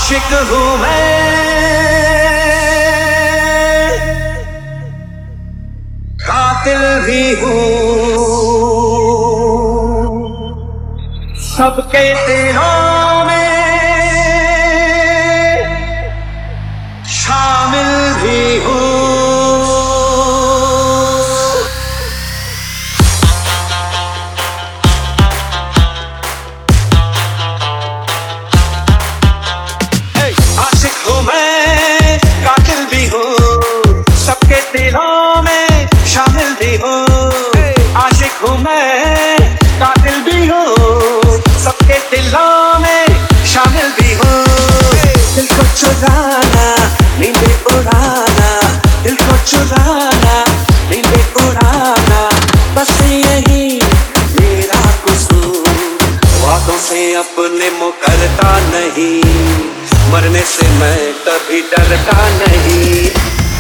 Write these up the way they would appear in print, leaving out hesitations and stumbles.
आशिक हूँ मैं, कातिल भी हूँ, सबके दिलों में शामिल भी हूँ। आशिक हूँ मैं, कातिल भी हूँ, सबके दिलों में शामिल भी हूँ। आशिक हूँ मैं, कातिल भी हूँ, सबके दिलों में शामिल भी हूँ। दिल को चुराना, नींदें उड़ाना, दिल को चुराना, नींदें उड़ाना, बस यही मेरा कसूर। वादों से अपने मुकरता नहीं, मरने से मैं कभी डरता नहीं।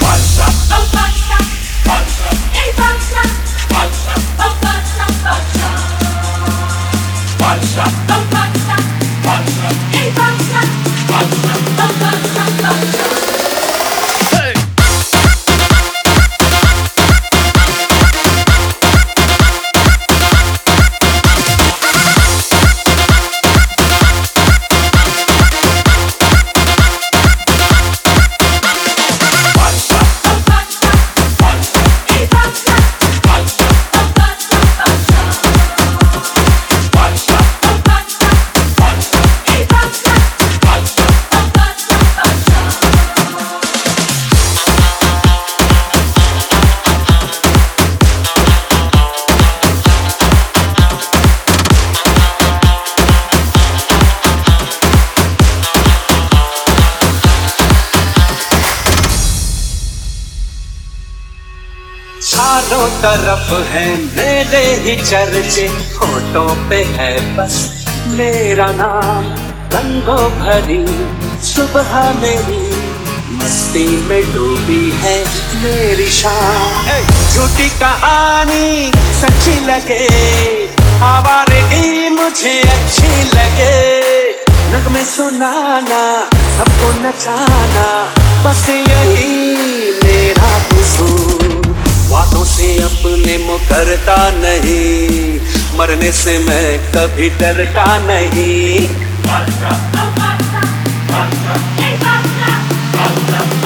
चारों तरफ है मेरे ही चर्चे, होठों पे है बस मेरा नाम। रंगों भरी सुबह मेरी मस्ती में डूबी है मेरी शाम। झूठी कहानी सच्ची लगे, आवारगी मुझे अच्छी लगे। नगमे सुनाना, सबको नचाना, बस यही मेरा कसूर। वादों से अपने मुकरता नहीं, मरने से मैं कभी डरता नहीं।